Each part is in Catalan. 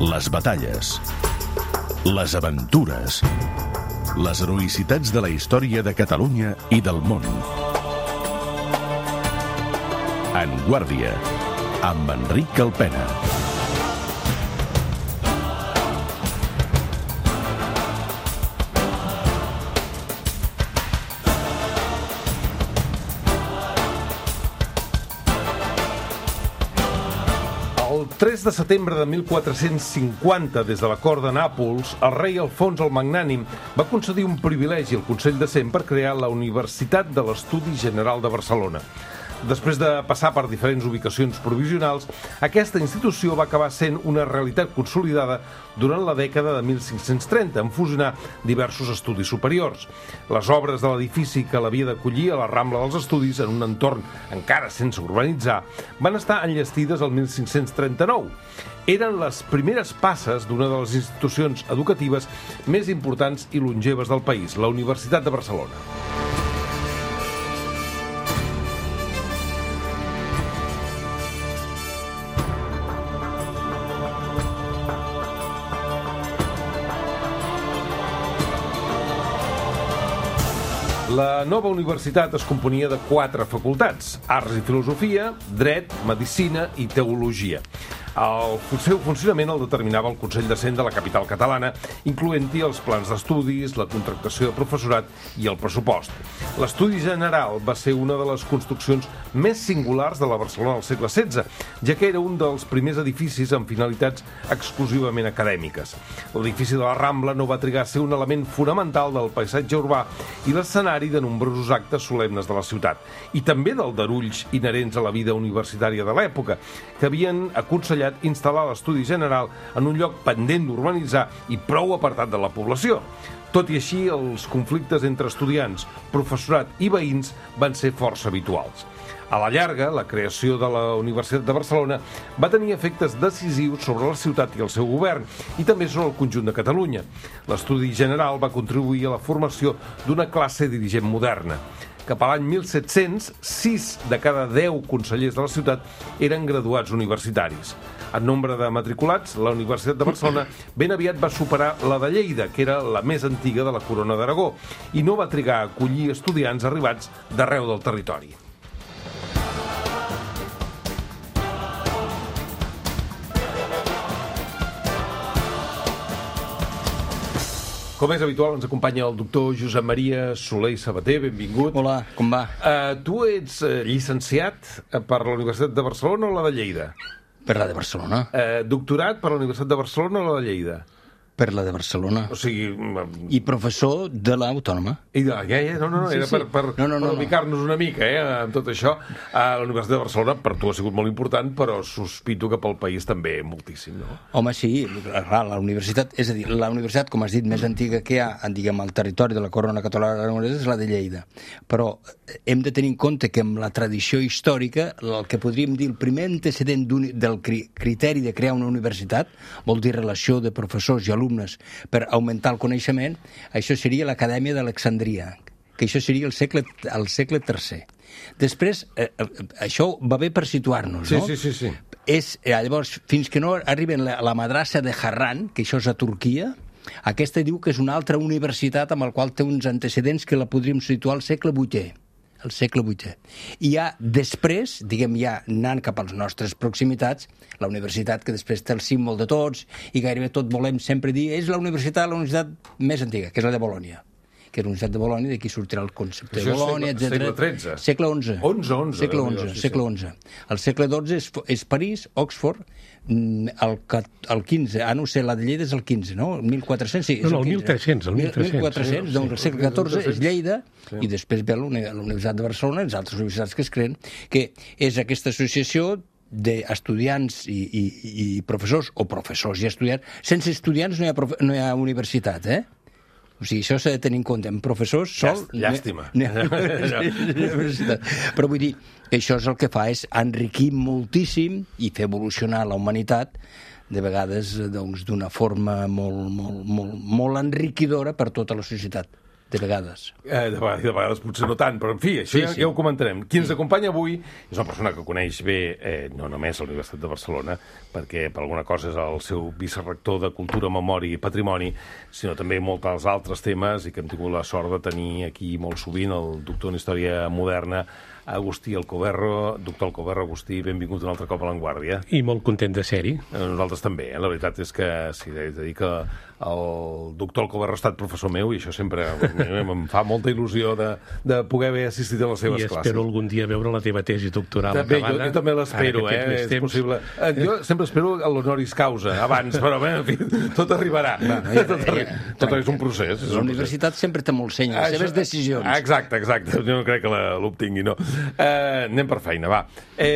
les batalles, les aventures, les heroïcitats de la història de Catalunya i del món. En Guàrdia, amb Enric Calpena. El 3 de setembre de 1450, des de la cort de Nàpols, el rei Alfons el Magnànim va concedir un privilegi al Consell de Cent per crear la Universitat de l'Estudi General de Barcelona. Després de passar per diferents ubicacions provisionals, aquesta institució va acabar sent una realitat consolidada durant la dècada de 1530, en fusionar diversos estudis superiors. Les obres de l'edifici que l'havia d'acollir a la Rambla dels Estudis, en un entorn encara sense urbanitzar, van estar enllestides el 1539. Eren les primeres passes d'una de les institucions educatives més importants i longeves del país, la Universitat de Barcelona. La nova universitat es componia de 4 facultats: Arts i Filosofia, Dret, Medicina i Teologia. El seu funcionament el determinava el Consell de Cent de la capital catalana, incloent-hi els plans d'estudis, la contractació de professorat i el pressupost. L'Estudi General va ser una de les construccions més singulars de la Barcelona del segle XVI, ja que era un dels primers edificis amb finalitats exclusivament acadèmiques. L'edifici de la Rambla no va trigar a ser un element fonamental del paisatge urbà i l'escenari de nombrosos actes solemnes de la ciutat, i també d'aldarulls inherents a la vida universitària de l'època, que havien aconsellat instal·lar l'Estudi General en un lloc pendent d'urbanitzar i prou apartat de la població. Tot i així, els conflictes entre estudiants, professorat i veïns van ser força habituals. A la llarga, la creació de la Universitat de Barcelona va tenir efectes decisius sobre la ciutat i el seu govern, i també sobre el conjunt de Catalunya. L'Estudi General va contribuir a la formació d'una classe dirigent moderna. Cap a l'any 1700, 6 de cada 10 consellers de la ciutat eren graduats universitaris. En nombre de matriculats, la Universitat de Barcelona ben aviat va superar la de Lleida, que era la més antiga de la Corona d'Aragó, i no va trigar a acollir estudiants arribats d'arreu del territori. Com és habitual, ens acompanya el doctor Josep Maria Soler i Sabater. Benvingut. Hola, com va? Tu ets llicenciat per la Universitat de Barcelona o la de Lleida? Per la de Barcelona. Doctorat per la Universitat de Barcelona o la de Lleida? Per la de Barcelona. O sigui... I professor de l'Autònoma. No, era per ubicar-nos una mica, amb tot això. La Universitat de Barcelona per tu ha sigut molt important, però sospito que pel país també moltíssim, no? Home, sí, clar, la universitat, és a dir, la universitat, com has dit, més antiga que hi ha, diguem, al territori de la Corona Catalana Aragonesa és la de Lleida. Però hem de tenir en compte que amb la tradició històrica, el que podríem dir el primer antecedent del criteri de crear una universitat, vol dir relació de professors i alumnes per augmentar el coneixement, això seria l'Acadèmia d'Alexandria, que això seria el segle III. Després, això va bé per situar-nos, no? Sí. Llavors, fins que no arriben a la madrassa de Harran, que això és a Turquia, aquesta diu que és una altra universitat amb la qual té uns antecedents que la podríem situar al segle VIII. El segle VIII. I ja després, diguem, ja anant cap als nostres proximitats, la universitat que després té el símbol de tots, i gairebé tot volem sempre dir, és la universitat més antiga, que és la de Bolònia. Que és la Universitat de Bolònia, d'aquí sortirà el concepte de Bolònia, etc. Segle XIII? Segle XI. Segle XI. El segle XII és París, Oxford, el XV, no sé, la de Lleida és el XV, no? El 1400, sí, és el 15. El 1400. Doncs el segle XIV és Lleida, i després ve la Universitat de Barcelona i les altres universitats que es creen, que és aquesta associació d'estudiants i professors, o professors i estudiants. Sense estudiants no hi ha universitat, O sigui, això s'ha de tenir en compte. En professors sol... Llàstima. Però vull dir que això és el que fa, és enriquir moltíssim i fer evolucionar la humanitat, de vegades d'una forma molt enriquidora per tota la societat. de vegades. De vegades potser no tant, però en fi, això ja ho comentarem. Qui ens acompanya avui és una persona que coneix bé no només la Universitat de Barcelona, perquè per alguna cosa és el seu vicerector de Cultura, Memòria i Patrimoni, sinó també molts altres temes, i que hem tingut la sort de tenir aquí molt sovint el doctor en Història Moderna, Agustí Alcoberro. Doctor Alcoberro, Agustí, benvingut un altre cop a l'Avantguàrdia. I molt content de ser-hi. Nosaltres també, La veritat és que sí, he de dir que el doctor Alcoberro ha estat professor meu i això sempre em fa molta il·lusió de poder haver assistit a les seves classes. I espero algun dia veure la teva tesi doctoral acabada. Jo també l'espero, és possible. Jo sempre espero l'honoris causa abans, però en fi, tot arribarà. Tot és un procés. La universitat sempre té molt seny, les seves decisions. Exacte. Jo no crec que l'obtingui, no. Anem per feina, va.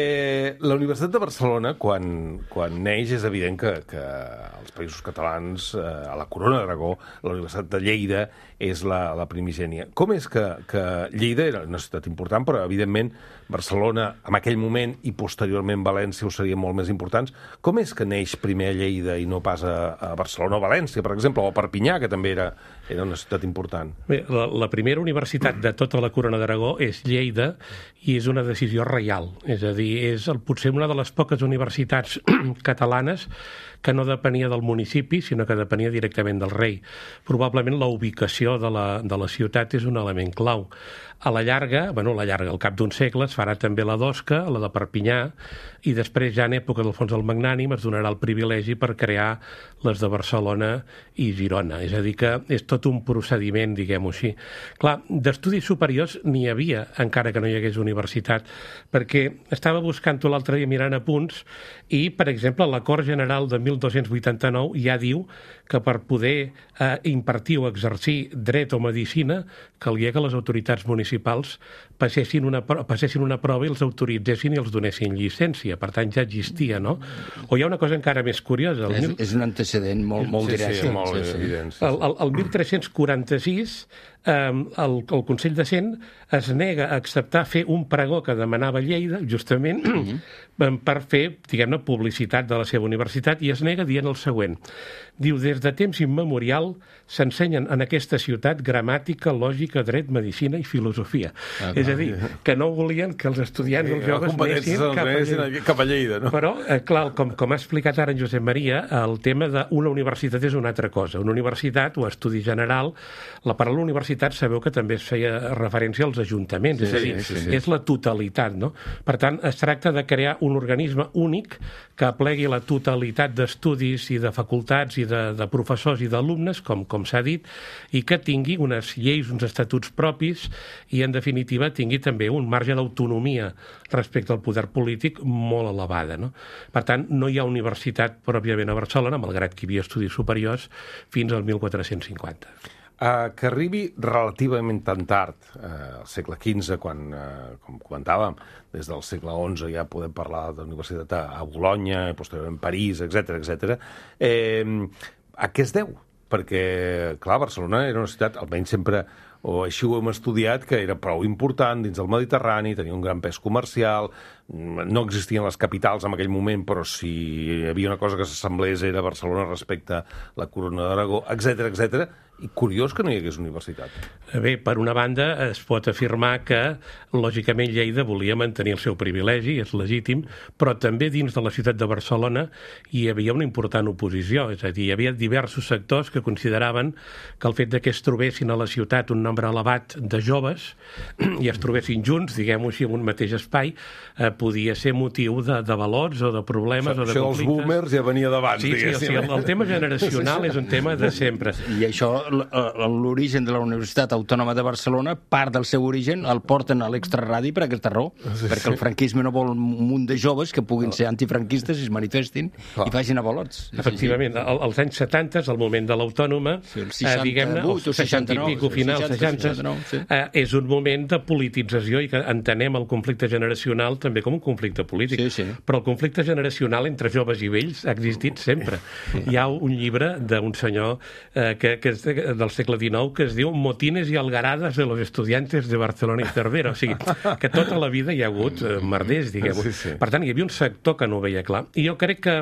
La Universitat de Barcelona, quan neix, és evident que als països catalans, a la Corona d'Aragó, la Universitat de Lleida és la primigènia. Com és que Lleida era una ciutat important, però evidentment Barcelona en aquell moment i posteriorment València ho serien molt més importants? Com és que neix primer a Lleida i no pas a Barcelona o València, per exemple, o a Perpinyà, que també era una ciutat important? Bé, la primera universitat de tota la Corona d'Aragó és Lleida i és una decisió reial. És a dir, és potser una de les poques universitats catalanes que no depenia del municipi, sinó que depenia directament del rei. Probablement la ubicació de la ciutat és un element clau. A la llarga, al cap d'un segle, es farà també la d'Osca, la de Perpinyà, i després, ja en època d'Alfons el Magnànim, es donarà el privilegi per crear les de Barcelona i Girona. És a dir, que és tot un procediment, diguem-ho així. Clar, d'estudis superiors n'hi havia, encara que no hi hagués universitat, perquè estava buscant-ho l'altre dia mirant apunts i, per exemple, l'Acord General de 1289 ja diu que per poder impartir o exercir dret o medicina calia que les autoritats municipals passessin una prova i els autoritzessin i els donessin llicència. Per tant, ja existia, no? O hi ha una cosa encara més curiosa. És un antecedent molt directe. Sí, molt evident. El 1346, el Consell de Cent es nega a acceptar fer un pregó que demanava Lleida, justament, per fer, diguem-ne, publicitat de la seva universitat, i es nega dient el següent. Diu, des de temps immemorial s'ensenyen en aquesta ciutat gramàtica, lògica, dret, medicina i filosofia. És a dir, que no volien que els estudiants, els joves, anessin cap a Lleida. No? Però, clar, com ha explicat ara en Josep Maria, el tema d'una universitat és una altra cosa. Una universitat o estudi general, la paraula universitat sabeu que també es feia referència als ajuntaments, és a dir, és la totalitat, no? Per tant, es tracta de crear un organisme únic que aplegui la totalitat d'estudis i de facultats i de professors i d'alumnes, com s'ha dit, i que tingui unes lleis, uns estatuts propis i, en definitiva, tingui també un marge d'autonomia respecte al poder polític molt elevada, no? Per tant, no hi ha universitat pròpiament a Barcelona, malgrat que hi havia estudis superiors, fins al 1450. Que arribi relativament tan tard, al segle XV, quan, com comentàvem, des del segle XI ja podem parlar de la universitat a Bolonya, posteriorment París, etc. A què es deu? Perquè, clar, Barcelona era una ciutat, almenys sempre, o així ho hem estudiat, que era prou important dins del Mediterrani, tenia un gran pes comercial, no existien les capitals en aquell moment, però si hi havia una cosa que s'assemblés era Barcelona respecte a la Corona d'Aragó, etc. I curiós que no hi hagués universitat. Bé, per una banda, es pot afirmar que, lògicament, Lleida volia mantenir el seu privilegi, és legítim, però també dins de la ciutat de Barcelona hi havia una important oposició, és a dir, hi havia diversos sectors que consideraven que el fet que es trobessin a la ciutat un nombre elevat de joves i es trobessin junts, diguem-ho així, en un mateix espai, podia ser motiu de valors o de problemes o de conflictes. Això dels boomers ja venia d'abans, diguéssim. Sí, el tema generacional és un tema de sempre. I això, l'origen de la Universitat Autònoma de Barcelona, part del seu origen el porten a l'extraradi per aquesta raó, perquè el franquisme no vol un munt de joves que puguin ser antifranquistes i es manifestin i facin avalots. Efectivament, als anys 70, al moment de l'Autònoma, diguem-ne, els 60 i pico, finals 60, és un moment de politització i que entenem el conflicte generacional també com un conflicte polític, Sí. però el conflicte generacional entre joves i vells ha existit sempre. Hi ha un llibre d'un senyor que és del segle XIX que es diu Motines y algaradas de los estudiantes de Barcelona y Cervera. O sigui, que tota la vida hi ha hagut merders, diguem-ho. Sí. Per tant, hi havia un sector que no ho veia clar. I jo crec que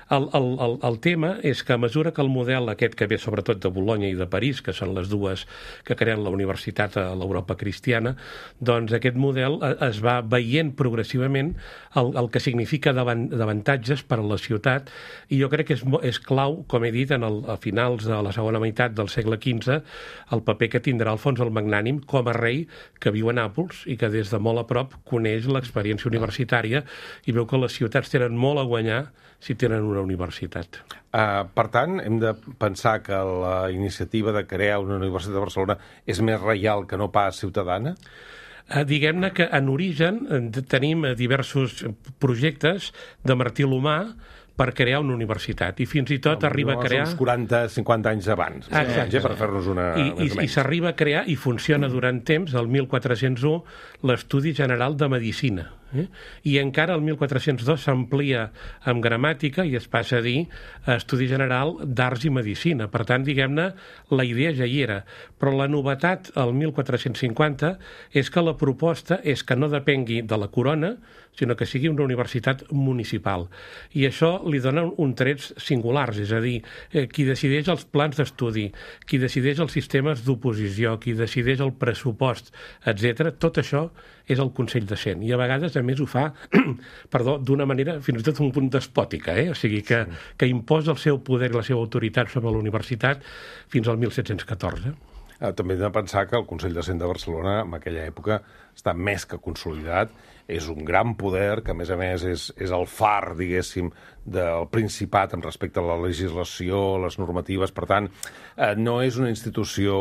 el tema és que a mesura que el model aquest que ve sobretot de Bolonya i de París, que són les dues que creen la universitat a l'Europa cristiana, doncs aquest model es va veient progressivament el que significa d'avantatges per a la ciutat, i jo crec que és clau, com he dit, a finals de la segona meitat del segle XV, el paper que tindrà Alfons el Magnànim com a rei que viu a Nàpols i que des de molt a prop coneix l'experiència universitària i veu que les ciutats tenen molt a guanyar si tenen una universitat. Per tant, hem de pensar que la iniciativa de crear una Universitat de Barcelona és més reial que no pas ciutadana? Diguem-ne que en origen tenim diversos projectes de Martí l'Humà per crear una universitat, i fins i tot arriba a crear... Uns 40-50 anys abans, per fer-nos una... I s'arriba a crear, i funciona durant temps, el 1401, l'Estudi General de Medicina. I encara el 1402 s'amplia amb gramàtica i es passa a dir Estudi General d'Arts i Medicina. Per tant, diguem-ne, la idea ja hi era. Però la novetat al 1450 és que la proposta és que no depengui de la corona, sinó que sigui una universitat municipal. I això li dona uns trets singulars, és a dir, qui decideix els plans d'estudi, qui decideix els sistemes d'oposició, qui decideix el pressupost, etc. Tot això és el Consell de Cent. I a vegades, a més, ho fa d'una manera fins i tot un punt despòtica, o sigui, que imposa el seu poder i la seva autoritat sobre la universitat fins al 1714. També hem de pensar que el Consell de Cent de Barcelona, en aquella època, està més que consolidat, és un gran poder, que a més és el far, diguéssim, del Principat amb respecte a la legislació, les normatives. Per tant, no és una institució,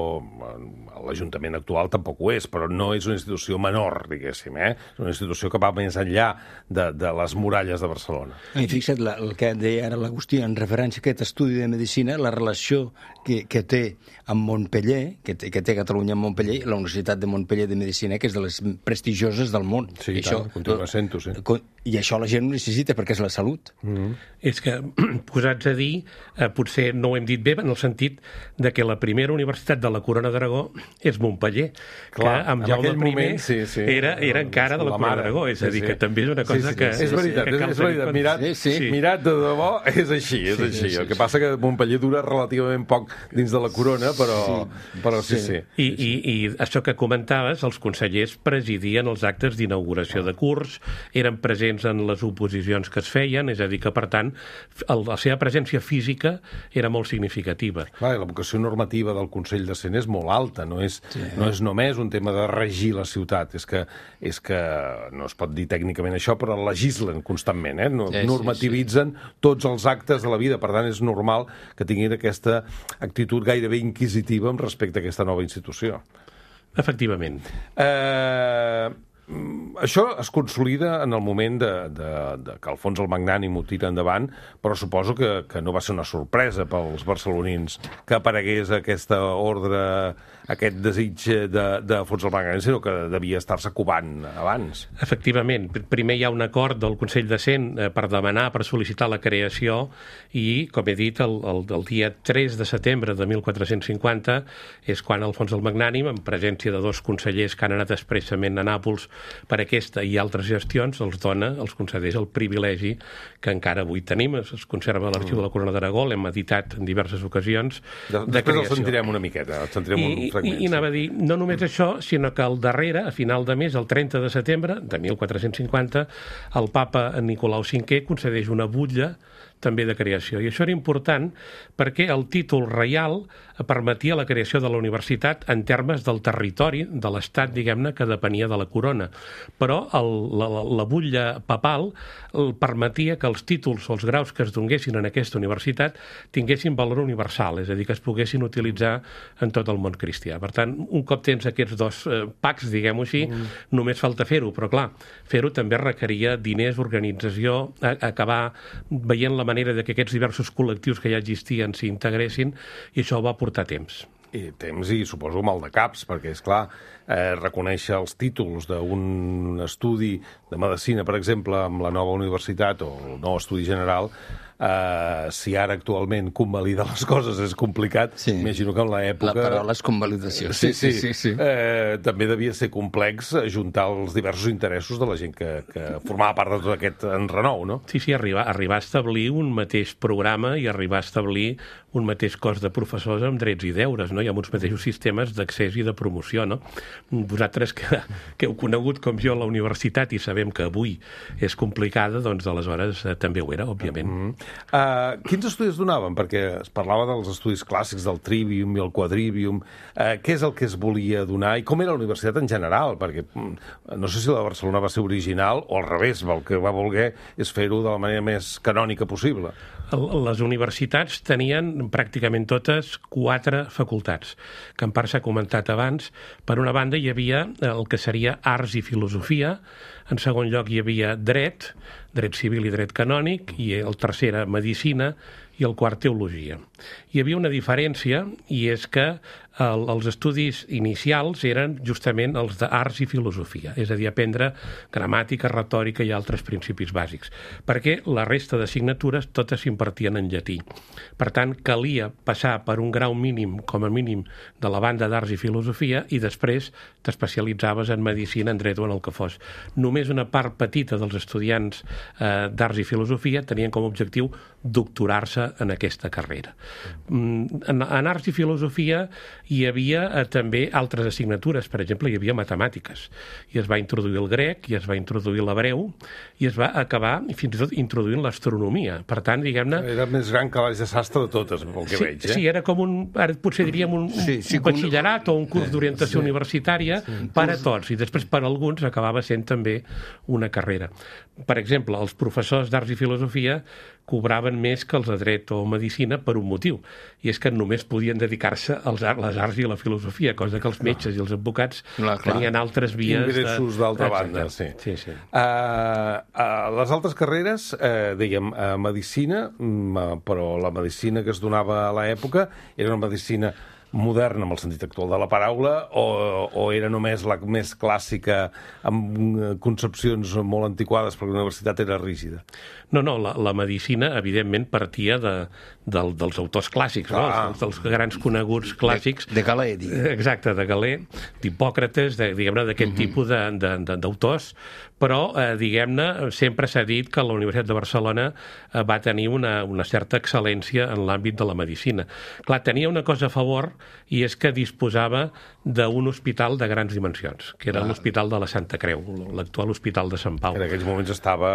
l'Ajuntament actual tampoc ho és, però no és una institució menor, diguéssim, És una institució que va més enllà de les muralles de Barcelona. I fixa't el que deia ara l'Agustí en referència a aquest estudi de medicina, la relació que té amb Montpeller, que té Catalunya amb Montpeller, la Universitat de Montpeller de Medicina, que és de les prestigioses del món. Sí, i tant, continua sent-ho, sí. I això la gent ho necessita perquè és la salut. És que, posats a dir, potser no ho hem dit bé, en el sentit de que la primera universitat de la Corona d'Aragó és Montpeller, que amb Jaume I era encara de la Corona d'Aragó, és a dir, que també és una cosa que... És veritat, mirat de debò, és així. El que passa que Montpeller dura relativament poc dins de la Corona, però sí. I això que comentaves, els consellers presidien els actes d'inauguració de curs, eren presents en les oposicions que es feien, és a dir, que, per tant, la seva presència física era molt significativa. Clar, la vocació normativa del Consell de Cent és molt alta, no és només un tema de regir la ciutat, és que no es pot dir tècnicament això, però legislen constantment, normativitzen tots els actes de la vida, per tant és normal que tinguin aquesta actitud gairebé inquisitiva amb respecte a aquesta nova institució. Efectivament. Això es consolida en el moment que Alfons el Magnànim ho tira endavant, però suposo que no va ser una sorpresa pels barcelonins que aparegués aquesta ordre, aquest desig d'Alfons el Magnànim, sinó que devia estar-se covant abans. Efectivament. Primer hi ha un acord del Consell de Cent per sol·licitar la creació i, com he dit, el dia 3 de setembre de 1450 és quan Alfons el Magnànim, en presència de dos consellers que han anat expressament a Nàpols per aquesta i altres gestions, els concedeix el privilegi que encara avui tenim, es conserva a l'Arxiu de la Corona d'Aragó, l'hem editat en diverses ocasions, de Després creació. el sentirem una miqueta, el sentirem un fragment. I anava a dir, no només això, sinó que al darrere, a final de mes, el 30 de setembre de 1450, el papa Nicolau V concedeix una butlla també de creació. I això era important perquè el títol reial permetia la creació de la universitat en termes del territori, de l'estat, diguem-ne, que depenia de la corona. Però la butlla papal permetia que els títols o els graus que es donguessin en aquesta universitat tinguessin valor universal, és a dir, que es poguessin utilitzar en tot el món cristià. Per tant, un cop tens aquests dos packs, diguem-ho així, només falta fer-ho, però clar, fer-ho també requeria diners, organització, acabar veient la manera de que aquests diversos col·lectius que ja existien s'hi integressin, i això va portar temps. temps i suposo mal de caps, perquè, és clar, reconèixer els títols d'un estudi de medicina, per exemple, amb la nova universitat o el nou estudi general, si ara actualment convalidar les coses és complicat, imagino que en l'època... La paraula és convalidació. Sí. També devia ser complex ajuntar els diversos interessos de la gent que formava part de tot aquest enrenou, no? Sí, arribar a establir un mateix programa i arribar a establir un mateix cos de professors amb drets i deures, no? I amb uns mateixos sistemes d'accés i de promoció, no? Vosaltres que heu conegut com jo la universitat i sabem que avui és complicada, doncs aleshores també ho era, òbviament. Quins estudis donaven? Perquè es parlava dels estudis clàssics, del trivium i el quadrivium. Què és el que es volia donar? I com era la universitat en general? Perquè no sé si la de Barcelona va ser original o al revés, el que va voler és fer-ho de la manera més canònica possible. Les universitats tenien pràcticament totes 4 facultats, que en part s'ha comentat abans. Per una banda hi havia el que seria Arts i Filosofia, en segon lloc hi havia Dret civil i dret canònic, i el tercer era Medicina, i el quart Teologia. Hi havia una diferència, i és que els estudis inicials eren justament els d'Arts i Filosofia, és a dir, aprendre gramàtica, retòrica i altres principis bàsics, perquè la resta d'assignatures totes s'impartien en llatí. Per tant, calia passar per un grau mínim, com a mínim, de la banda d'Arts i Filosofia, i després t'especialitzaves en Medicina, en Dret o en el que fos. Només una part petita dels estudiants d'Arts i Filosofia tenien com a objectiu doctorar-se en aquesta carrera. En Arts i Filosofia hi havia també altres assignatures. Per exemple, hi havia matemàtiques, i es va introduir el grec, i es va introduir l'hebreu, i es va acabar fins i tot introduint l'astronomia. Per tant, diguem-ne... Era més gran que l'Aix de Sastre de totes, pel que veig. Sí, era com potser diríem un batxillerat o un curs d'orientació universitària per a tots, i després per a alguns acabava sent també una carrera. Per exemple, els professors d'Arts i Filosofia cobraven més que els de Dret o Medicina per un motiu, i és que només podien dedicar-se a les arts i a la filosofia, cosa que els metges i els advocats tenien altres vies... Ingressos d'altra banda, sí. Les altres carreres, dèiem, Medicina, però la medicina que es donava a l'època era una medicina moderna, amb el sentit actual de la paraula, o era només la més clàssica amb concepcions molt antiquades perquè la universitat era rígida? No, la medicina, evidentment, partia dels autors clàssics, no? dels grans coneguts clàssics. De Galè, diguem. Exacte, de Galè, d'Hipòcrates, diguem-ne, d'aquest tipus d'autors, però, diguem-ne, sempre s'ha dit que la Universitat de Barcelona va tenir una certa excel·lència en l'àmbit de la medicina. Clar, tenia una cosa a favor, i és que disposava d'un hospital de grans dimensions, que era l'Hospital de la Santa Creu, l'actual Hospital de Sant Pau. En aquells moments estava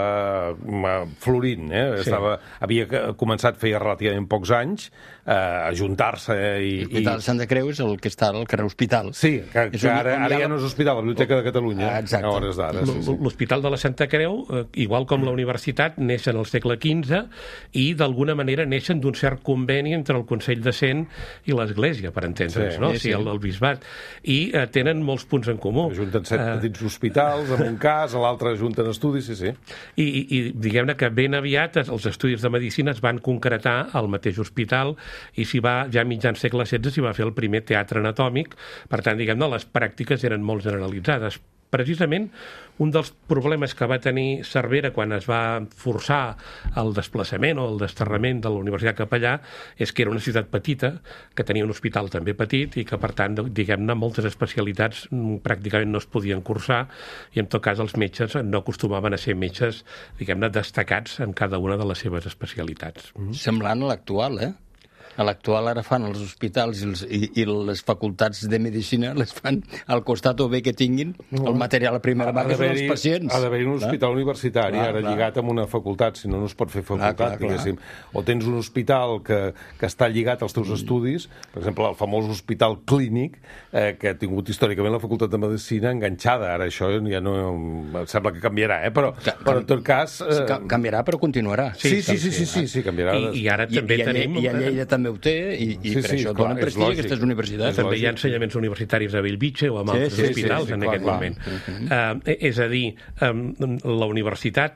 florint, havia començat feia relativament pocs anys a juntar-se L'Hospital de Santa Creu és el que està al carrer Hospital. Sí, que ara ja no és hospital, la Biblioteca de Catalunya, a hores d'ara. L'Hospital de la Santa Creu, igual com la universitat, neixen al segle XV i d'alguna manera neixen d'un cert conveni entre el Consell de Cent i l'Església, per entendre'ns, no? El bisbat. I tenen molts punts en comú. Junten 7 petits hospitals, en un cas, a l'altre junten estudis, sí. I diguem-ne que ben aviat els estudis de medicina es van concretar al mateix hospital, i ja a mitjans segle XVI s'hi va fer el primer teatre anatòmic. Per tant, diguem-ne, les pràctiques eren molt generalitzades. Precisament, un dels problemes que va tenir Cervera quan es va forçar el desplaçament o el desterrament de la Universitat cap allà és que era una ciutat petita, que tenia un hospital també petit i que, per tant, diguem-ne, moltes especialitats pràcticament no es podien cursar, i en tot cas els metges no acostumaven a ser metges, diguem-ne, destacats en cada una de les seves especialitats. Semblant a l'actual, A l'actual ara fan els hospitals i les facultats de medicina les fan al costat o bé que tinguin el material a primera mà, que són els pacients. Ha d'haver un hospital universitari, ara lligat amb una facultat, si no, no es pot fer facultat, diguéssim. O tens un hospital que està lligat als teus estudis, per exemple, el famós hospital clínic, que ha tingut històricament la facultat de medicina enganxada. Ara això ja no... Sembla que canviarà, però en tot cas... Canviarà, però continuarà. Sí, canviarà. I ara també tenim... I a Lleida també ho té, i per això donen prestigi a aquestes universitats. També hi ha ensenyaments universitaris a Bellvitge o a altres hospitals en aquest moment. És a dir, la universitat,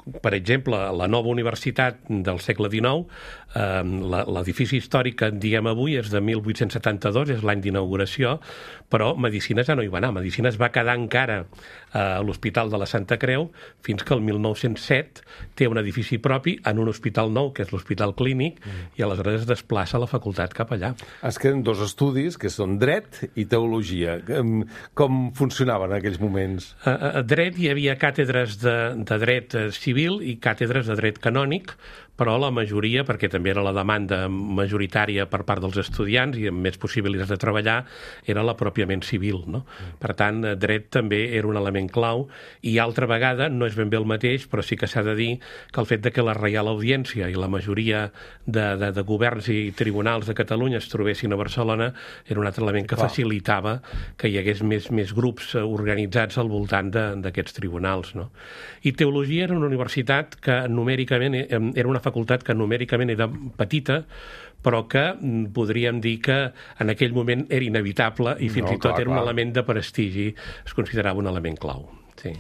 per exemple, la nova universitat del segle XIX, l'edifici històric que diem avui és de 1872, és l'any d'inauguració, però Medicina ja no hi va anar. Medicina es va quedar encara a l'Hospital de la Santa Creu fins que el 1907 té un edifici propi en un hospital nou, que és l'Hospital Clínic, i aleshores es desplaça la facultat cap allà. Es queden dos estudis, que són dret i teologia. Com funcionaven en aquells moments? A dret hi havia càtedres de dret civil i càtedres de dret canònic, però la majoria, perquè també era la demanda majoritària per part dels estudiants i amb més possibilitats de treballar, era la pròpiament civil, no? Per tant, dret també era un element clau, i altra vegada, no és ben bé el mateix, però sí que s'ha de dir que el fet de que la Reial Audiència i la majoria de governs i tribunals de Catalunya es trobessin a Barcelona era un altre element que facilitava que hi hagués més grups organitzats al voltant d'aquests tribunals, no? I Teologia era una universitat que numèricament era una facultat que numèricament era petita, però que podríem dir que en aquell moment era inevitable i fins i tot era un element de prestigi, es considerava un element clau. Sí.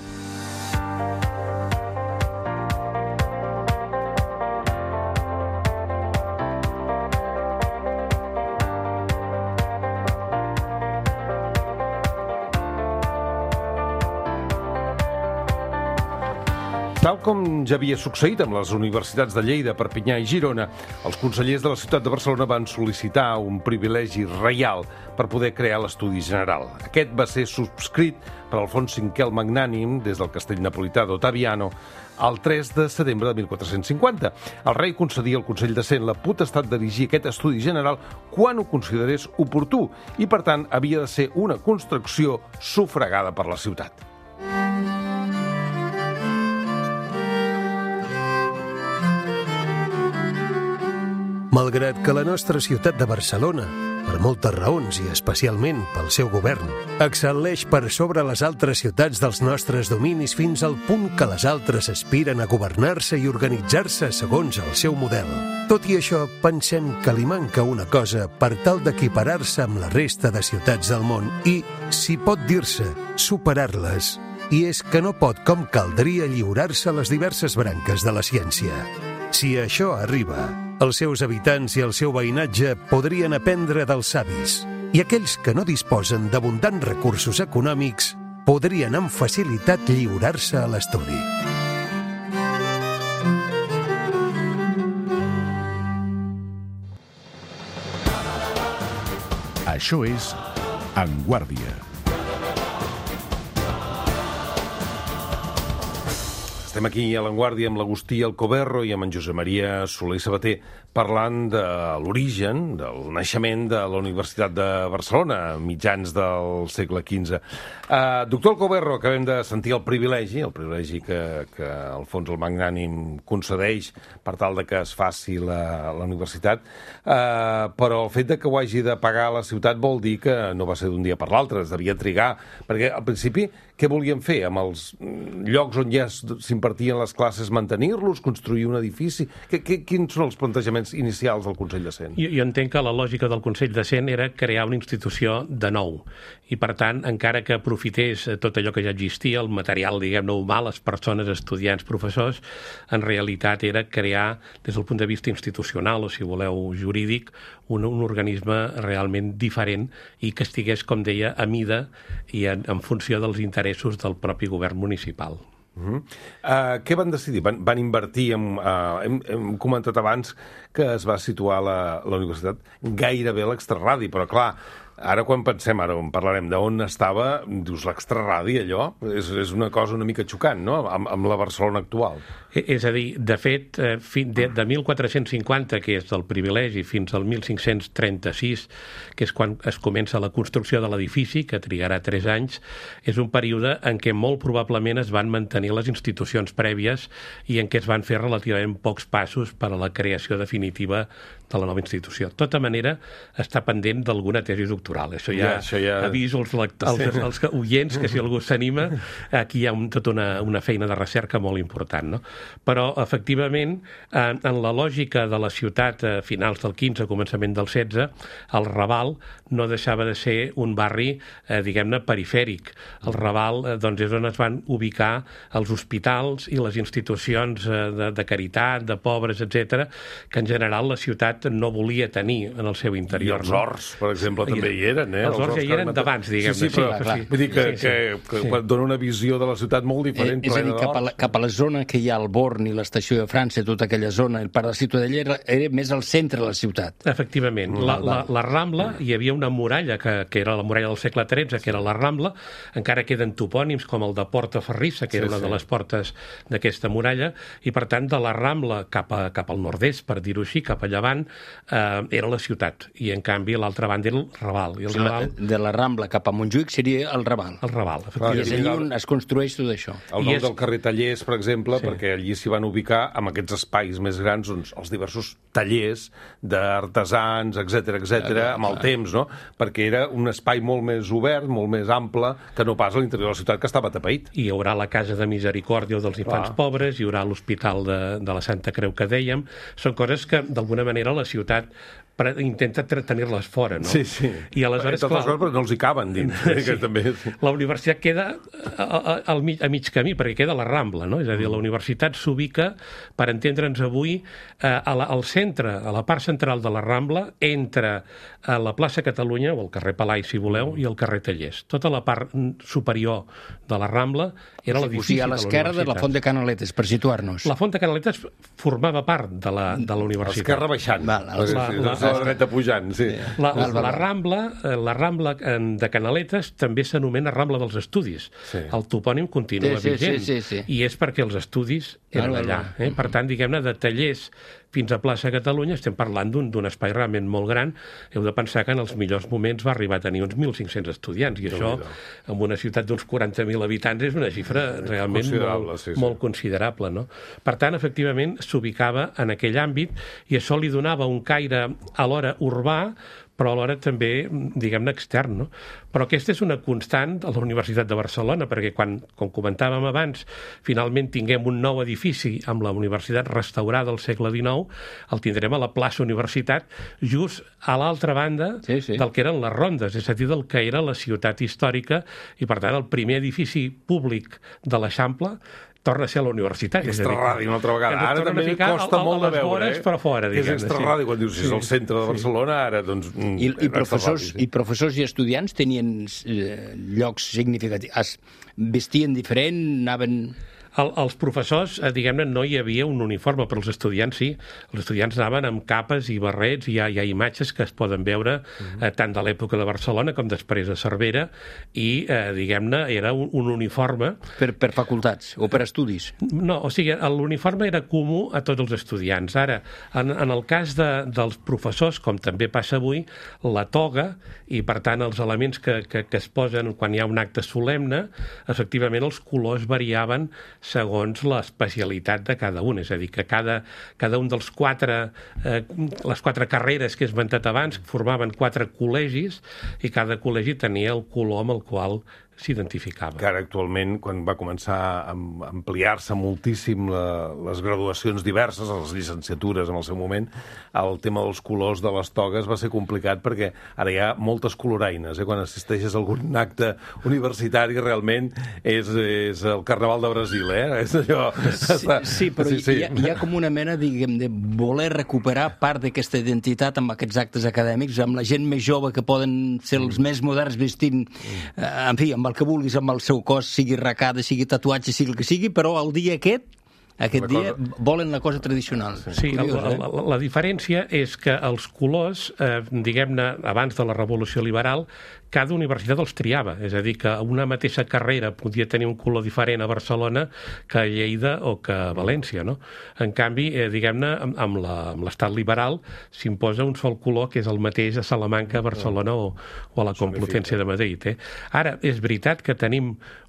Tal com ja havia succeït amb les universitats de Lleida, Perpinyà i Girona, els consellers de la ciutat de Barcelona van sol·licitar un privilegi reial per poder crear l'Estudi General. Aquest va ser subscrit per Alfons V el Magnànim des del castell napolità d'Ottaviano el 3 de setembre de 1450. El rei concedia al Consell de Cent la potestat d'erigir aquest Estudi General quan ho considerés oportú i, per tant, havia de ser una construcció sufragada per la ciutat. Malgrat que la nostra ciutat de Barcelona, per moltes raons i especialment pel seu govern, excel·leix per sobre les altres ciutats dels nostres dominis fins al punt que les altres aspiren a governar-se i organitzar-se segons el seu model. Tot i això, pensem que li manca una cosa per tal d'equiparar-se amb la resta de ciutats del món i, si pot dir-se, superar-les. I és que no pot, com caldria, lliurar-se a les diverses branques de la ciència. Si això arriba, els seus habitants i el seu veïnatge podrien aprendre dels savis, i aquells que no disposen d'abundants recursos econòmics podrien amb facilitat lliurar-se a l'estudi. Això és En Guàrdia. Estem aquí a l'Avantguàrdia amb l'Agustí Alcoberro i amb en Josep Maria Soler i Sabater parlant de l'origen, del naixement de la Universitat de Barcelona, a mitjans del segle XV. Doctor Alcoberro, acabem de sentir el privilegi que Alfons el Magnànim concedeix per tal de que es faci la universitat, però el fet de que ho hagi de pagar la ciutat vol dir que no va ser d'un dia per l'altre, es devia trigar, perquè al principi què volien fer amb els llocs on ja s'impartien les classes, mantenir-los, construir un edifici? Quins són els plantejaments inicials del Consell de Cent? Jo entenc que la lògica del Consell de Cent era crear una institució de nou i, per tant, encara que aprofités tot allò que ja existia, el material, diguem-ne, humà, les persones, estudiants, professors, en realitat era crear, des del punt de vista institucional o, si voleu, jurídic, un organisme realment diferent i que estigués, com deia, a mida i en funció dels interessos del propi govern municipal. Què van decidir? Van invertir hem comentat abans que es va situar la universitat gairebé a l'extraradi, però clar, ara quan pensem, ara en parlarem d'on estava, dius l'extraradi, allò és una cosa una mica xocant, no?, amb la Barcelona actual. És a dir, de fet, de 1450, que és del privilegi, fins al 1536, que és quan es comença la construcció de l'edifici, que trigarà 3 anys, és un període en què molt probablement es van mantenir les institucions prèvies i en què es van fer relativament pocs passos per a la creació definitiva de la nova institució. De tota manera, està pendent d'alguna tesi doctoral. Això ja aviso els oients que si algú s'anima, aquí hi ha tota una feina de recerca molt important, no? Però, efectivament, en la lògica de la ciutat a finals del 15, començament del 16, el Raval no deixava de ser un barri, diguem-ne, perifèric. El Raval, doncs, és on es van ubicar els hospitals i les institucions de caritat, de pobres, etc, que en general la ciutat no volia tenir en el seu interior. I els horts, per exemple, també hi eren, Els horts ja hi eren d'abans, diguem-ne. Sí, però vull dir que dona una visió de la ciutat molt diferent. És a dir, cap a la zona que hi ha el Born i l'estació de França, tota aquella zona, el Parc de la Ciutadella, era més al centre de la ciutat. Efectivament. La Rambla, hi havia una muralla, que era la muralla del segle XIII, que era la Rambla, encara queden topònims com el de Porta Ferrissa, que era una de les portes d'aquesta muralla, i per tant de la Rambla cap al nord-est, per dir-ho així, cap a llevant, era la ciutat, i en canvi l'altra banda era el Raval. I el Raval... De la Rambla cap a Montjuïc seria el Raval. El Raval, efectivament. I és allà on es construeix tot això. El nom del carrer Tallers, per exemple, perquè allí s'hi van ubicar amb aquests espais més grans, els diversos tallers d'artesans, etc, amb el temps, no? Perquè era un espai molt més obert, molt més ample, que no pas a l'interior de la ciutat, que estava tapeït. I hi haurà la Casa de Misericòrdia dels Infants Pobres, hi haurà l'Hospital de la Santa Creu que dèiem. Són coses que, d'alguna manera, la ciutat intenta tenir-les fora, no? Sí. I aleshores, clar, però no els hi caben dins. Sí. La universitat queda a mig camí, perquè queda a la Rambla, no? És a dir, la universitat s'ubica, per entendre'ns avui, al centre, a la part central de la Rambla, entre la plaça Catalunya, o el carrer Palai, si voleu, i el carrer Tallers. Tota la part superior de la Rambla era l'edifici de la universitat. A l'esquerra de la Font de Canaletes, per situar-nos. La Font de Canaletes formava part de la universitat. L'esquerra baixant. La dreta pujant, sí. La Rambla de Canaletes també s'anomena Rambla dels Estudis. El topònim continua vigent. I és perquè els estudis eren allà. Per tant, diguem-ne, de Tallers fins a plaça Catalunya estem parlant d'un espai realment molt gran. Heu de pensar que en els millors moments va arribar a tenir uns 1.500 estudiants, i això, en una ciutat d'uns 40.000 habitants, és una xifra realment molt considerable, no? Per tant, efectivament, s'ubicava en aquell àmbit, i això li donava un caire alhora urbà, però alhora també, diguem-ne, extern, no? Però aquesta és una constant a la Universitat de Barcelona, perquè com comentàvem abans, finalment tinguem un nou edifici amb la universitat restaurada al segle XIX, el tindrem a la plaça Universitat, just a l'altra banda del que eren les rondes, és a dir, del que era la ciutat històrica, i per tant el primer edifici públic de l'Eixample torna a ser a la universitat. Extraradi, una altra vegada. Ara també costa molt de veure, però fora, és extraradi, quan dius, si és el centre de Barcelona, ara, doncs... I professors i estudiants tenien llocs significatius. Vestien diferent, anaven... Els professors, diguem-ne, no hi havia un uniforme, però els estudiants sí. Els estudiants anaven amb capes i barrets, i hi ha imatges que es poden veure tant de l'època de Barcelona com després a Cervera, i, diguem-ne, era un uniforme... Per facultats o per estudis? No, o sigui, l'uniforme era comú a tots els estudiants. Ara, en el cas dels professors, com també passa avui, la toga, i per tant els elements que es posen quan hi ha un acte solemne, efectivament els colors variaven segons l'especialitat de cada un. És a dir, que cada un dels les quatre carreres que he esmentat abans formaven 4 col·legis, i cada col·legi tenia el color amb el qual s'identificava. Que ara actualment, quan va començar a ampliar-se moltíssim les graduacions diverses, les llicenciatures en el seu moment, el tema dels colors de les togues va ser complicat, perquè ara hi ha moltes coloraines. Quan assisteixes a algun acte universitari, realment és el Carnaval de Brasil, és allò... Sí, però hi ha com una mena, diguem, de voler recuperar part d'aquesta identitat amb aquests actes acadèmics, amb la gent més jove que poden ser els més moderns vestint, en fi, amb el que vulguis, amb el seu cos, sigui arracada, sigui tatuatge, sigui el que sigui, però el dia aquest dia volen la cosa tradicional. Sí, la diferència és que els colors, diguem-ne, abans de la Revolució Liberal, cada universitat els triava. És a dir, que una mateixa carrera podia tenir un color diferent a Barcelona que a Lleida o que a València, no? En canvi, diguem-ne, amb l'estat liberal s'imposa un sol color, que és el mateix a Salamanca, a Barcelona o a la Complutense de Madrid. Ara, és veritat que tenim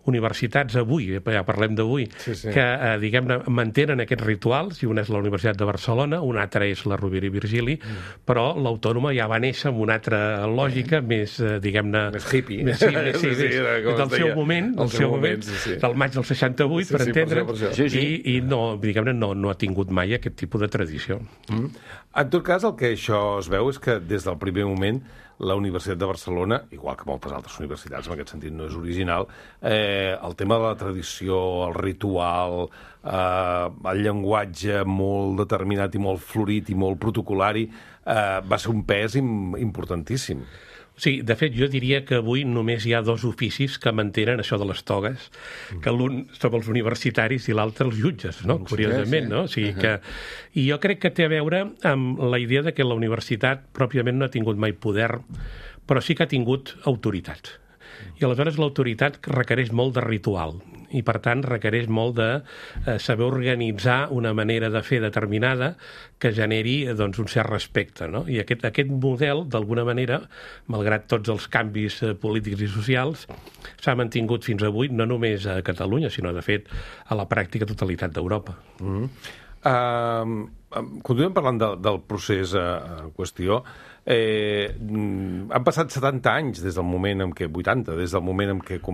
universitats avui, ja parlem d'avui, que, diguem-ne, mantenen aquests rituals, i una és la Universitat de Barcelona, una altra és la Rovira i Virgili, però l'Autònoma ja va néixer amb una altra lògica més, diguem-ne... Més hippie. Del seu moment, del maig del 68, per entendre, i no, diguem-ne, no ha tingut mai aquest tipus de tradició. En tot cas, el que això es veu és que des del primer moment la Universitat de Barcelona, igual que moltes altres universitats, en aquest sentit no és original, el tema de la tradició, el ritual, el llenguatge molt determinat i molt florit i molt protocolari, va ser un pes importantíssim. Sí, de fet, jo diria que avui només hi ha dos oficis que mantenen això de les togues, que l'un són els universitaris i l'altre els jutges, no? Curiosament, no? O sigui que... I jo crec que té a veure amb la idea de que la universitat pròpiament no ha tingut mai poder, però sí que ha tingut autoritat. I aleshores l'autoritat requereix molt de ritual i, per tant, requereix molt de saber organitzar una manera de fer determinada que generi doncs, un cert respecte. No? I aquest model, d'alguna manera, malgrat tots els canvis polítics i socials, s'ha mantingut fins avui, no només a Catalunya, sinó, de fet, a la pràctica totalitat d'Europa. Continuem parlant del procés en qüestió. Han passat 70 anys des del moment en què, 80, des del moment en què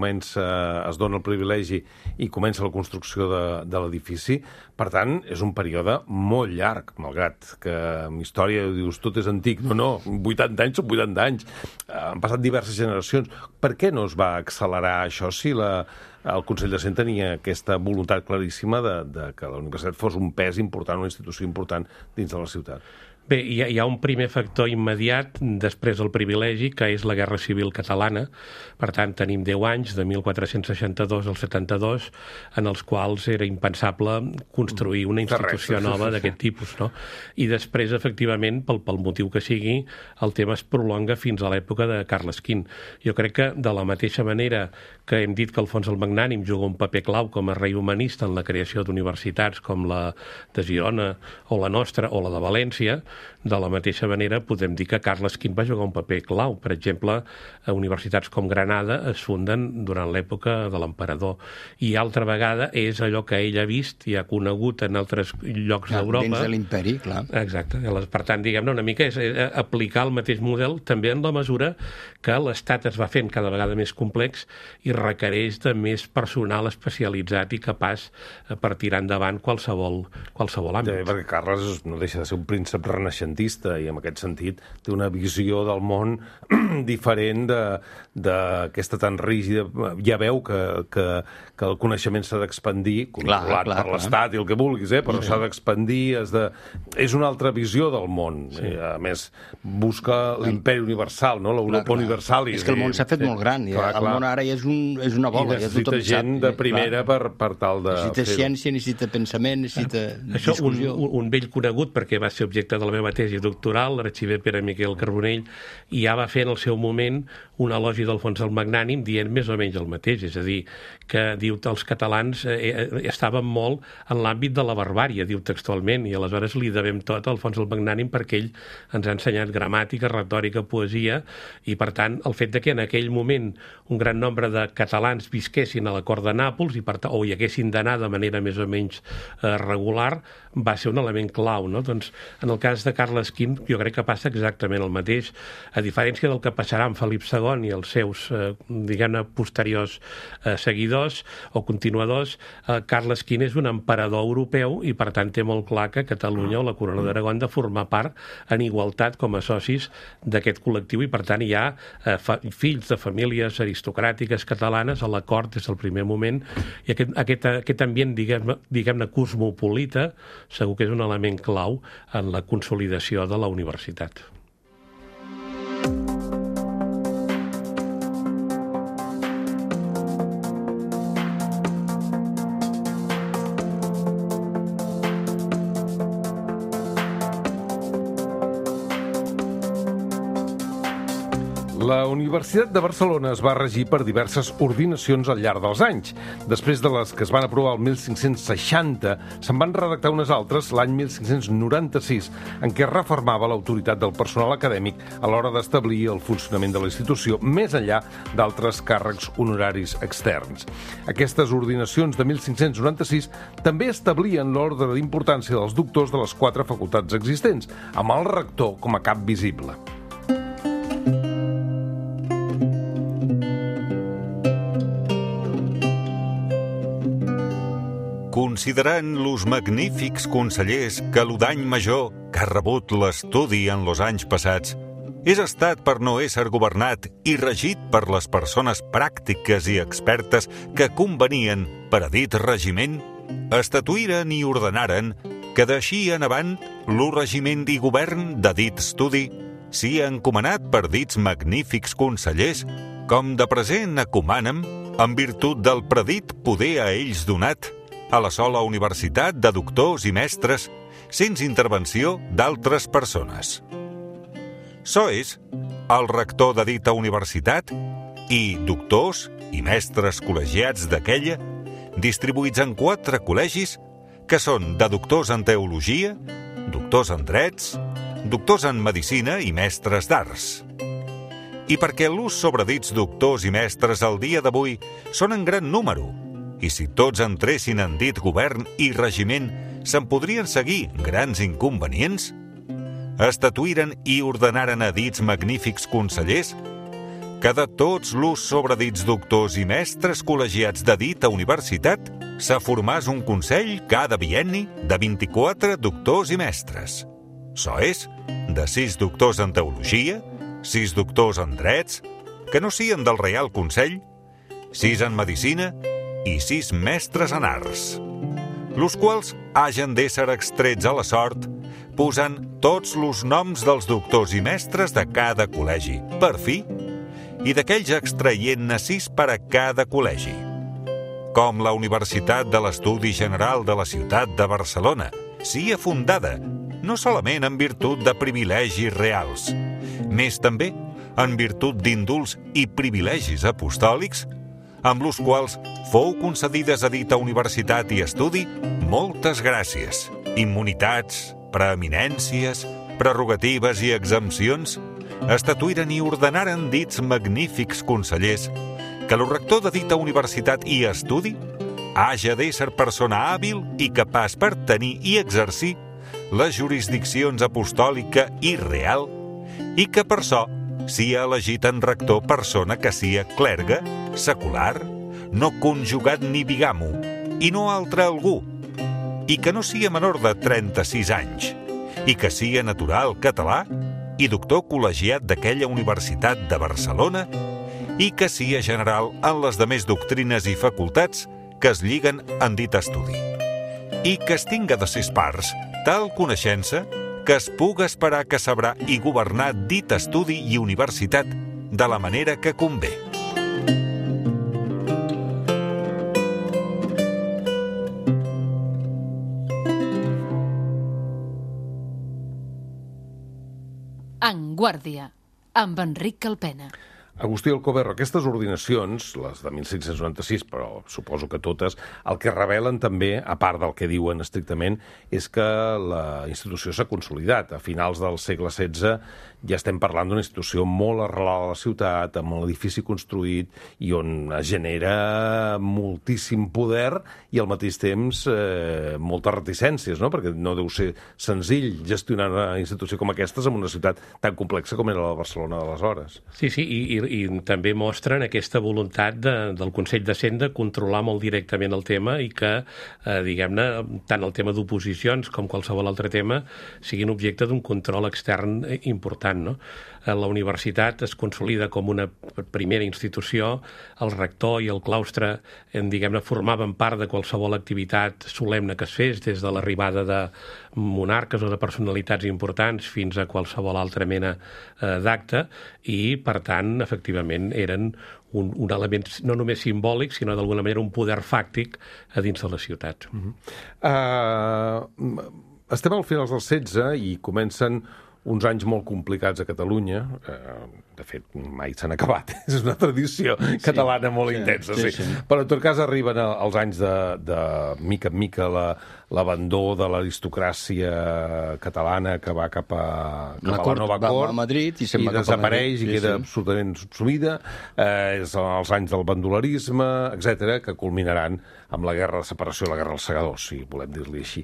es dona el privilegi i comença la construcció de l'edifici. Per tant, és un període molt llarg, malgrat que en història dius tot és antic. No, 80 anys són 80 anys. Han passat diverses generacions. Per què no es va accelerar això si el Consell de Cent tenia aquesta voluntat claríssima de que la universitat fos un pes important, una institució important dins de la ciutat? Bé, hi ha un primer factor immediat després del privilegi, que és la Guerra Civil Catalana. Per tant, tenim 10 anys, de 1462 al 72, en els quals era impensable construir una institució nova d'aquest tipus. No? I després, efectivament, pel motiu que sigui, el tema es prolonga fins a l'època de Carles V. Jo crec que, de la mateixa manera que hem dit que Alfons el Magnànim juga un paper clau com a rei humanista en la creació d'universitats com la de Girona o la nostra o la de València, de la mateixa manera podem dir que Carles V va jugar un paper clau. Per exemple, universitats com Granada es funden durant l'època de l'emperador. I altra vegada és allò que ell ha vist i ha conegut en altres llocs d'Europa. Dins de l'imperi, clar. Exacte. Per tant, diguem-ne, una mica és aplicar el mateix model també en la mesura que l'Estat es va fent cada vegada més complex i requereix de més personal especialitzat i capaç per tirar endavant qualsevol àmbit. També perquè Carles no deixa de ser un príncep renaixentista i en aquest sentit té una visió del món diferent d'aquesta tan rígida. Ja veu que el coneixement s'ha d'expandir, controlat per l'Estat i el que vulguis, però s'ha d'expandir, és una altra visió del món. A més, busca l'imperi universal, no? l'Europa universal. És que el món s'ha fet molt gran, i el món ara ja és una bola. I necessita gent de primera per tal de... Necessita ciència, necessita pensament, necessita discussió. Un vell conegut, perquè va ser objecte de la meva tesi doctoral, l'arxiver Pere Miquel Carbonell, i ja va fer en el seu moment un elogi d'Alfons el Magnànim dient més o menys el mateix, és a dir, que diu que els catalans estaven molt en l'àmbit de la barbària, diu textualment, i aleshores li devem tot a Alfons el Magnànim perquè ell ens ha ensenyat gramàtica, retòrica, poesia, i per tant el fet de que en aquell moment un gran nombre de catalans visquessin a la cort de Nàpols o hi haguessin d'anar de manera més o menys regular, va ser un element clau, no? Doncs en el cas de Carles V jo crec que passa exactament el mateix, a diferència del que passarà amb Felip II i els seus, diguem-ne, posteriors seguidors o continuadors. Carles V és un emperador europeu i per tant té molt clar que Catalunya o la Corona d'Aragó han de formar part en igualtat com a socis d'aquest col·lectiu i per tant hi ha fills de famílies aristocràtiques catalanes a la cort des del primer moment i aquest ambient, diguem-ne, cosmopolita segur que és un element clau en la consolidació de la universitat. La Universitat de Barcelona es va regir per diverses ordinacions al llarg dels anys. Després de les que es van aprovar el 1560, se'n van redactar unes altres l'any 1596, en què es reformava l'autoritat del personal acadèmic a l'hora d'establir el funcionament de la institució, més enllà d'altres càrrecs honoraris externs. Aquestes ordinacions de 1596 també establien l'ordre d'importància dels doctors de les 4 facultats existents, amb el rector com a cap visible. Considerant los magnífics consellers que l'udany major que ha rebut l'estudi en los anys passats és estat per no ésser governat i regit per les persones pràctiques i expertes que convenien per a dit regiment, estatuïren i ordenaren que d'així en avant lo regiment i govern de dit estudi sia encomanat per dits magnífics consellers, com de present acomanem, en virtut del predit poder a ells donat, a la sola universitat de doctors i mestres, sense intervenció d'altres persones. So és el rector de dita universitat i doctors i mestres col·legiats d'aquella, distribuïts en 4 col·legis, que són de doctors en teologia, doctors en drets, doctors en medicina i mestres d'arts. I perquè l'ús sobredits doctors i mestres al dia d'avui són en gran número, i si tots entressin en dit govern i regiment se'n podrien seguir grans inconvenients, estatuïren i ordenaren a dits magnífics consellers que de tots l'ús sobredits doctors i mestres col·legiats de dita universitat se formàs un consell cada bienni de 24 doctors i mestres. So és, de 6 doctors en teologia, 6 doctors en drets, que no siguin del Reial Consell, 6 en medicina i 6 mestres en arts, los quals hagen d'ésser extrets a la sort, posant tots los noms dels doctors i mestres de cada col·legi, per fi, i d'aquells extraient-ne 6 per a cada col·legi. Com la Universitat de l'Estudi General de la ciutat de Barcelona sia fundada, no solament en virtut de privilegis reals, més també en virtut d'indults i privilegis apostòlics, amb los quals fou concedides a dita universitat i estudi moltes gràcies, immunitats, preeminències, prerrogatives i exempcions, estatuïren i ordenaren dits magnífics consellers que el rector de dita universitat i estudi haja d'ésser persona hàbil i capaç per tenir i exercir les jurisdiccions apostòlica i real i que perçò sia elegit en rector persona que sia clergue, secular, no conjugat ni bigamo, i no altre algú, i que no sia menor de 36 anys, i que sia natural català i doctor col·legiat d'aquella Universitat de Barcelona, i que sia general en les demés doctrines i facultats que es lliguen en dit estudi, i que es tinga de 6 parts tal coneixença que es puga esperar que sabrà i governar dit estudi i universitat de la manera que convé. En Guàrdia, amb Enric Calpena. Agustí Alcoberro, aquestes ordinacions, les de 1696, però suposo que totes, el que revelen també, a part del que diuen estrictament, és que la institució s'ha consolidat. A finals del segle XVI ja estem parlant d'una institució molt arrelada a la ciutat, amb l'edifici construït i on es genera moltíssim poder i al mateix temps moltes reticències, no? Perquè no deu ser senzill gestionar una institució com aquestes en una ciutat tan complexa com era la Barcelona d'aleshores. Sí, i també mostren aquesta voluntat del Consell de Cent de controlar molt directament el tema i que, diguem-ne, tant el tema d'oposicions com qualsevol altre tema siguin objecte d'un control extern important, no? La universitat es consolida com una primera institució, el rector i el claustre, diguem-ne, formaven part de qualsevol activitat solemne que es fes, des de l'arribada de monarques o de personalitats importants fins a qualsevol altra mena d'acte, i, per tant, efectivament, eren un element no només simbòlic, sinó d'alguna manera un poder fàctic a dins de la ciutat. Estem al finals del XVI i comencen uns anys molt complicats a Catalunya, de fet, mai s'han acabat, és una tradició catalana molt intensa, sí. Però en tot cas arriben els anys de mica en mica l'abandó de l'aristocràcia catalana que va cap a la nova cort, a Madrid, i desapareix i queda absolutament subsumida. És els anys del bandolerisme, etc, que culminaran amb la guerra de separació, la guerra dels segadors, si volem dir-li així.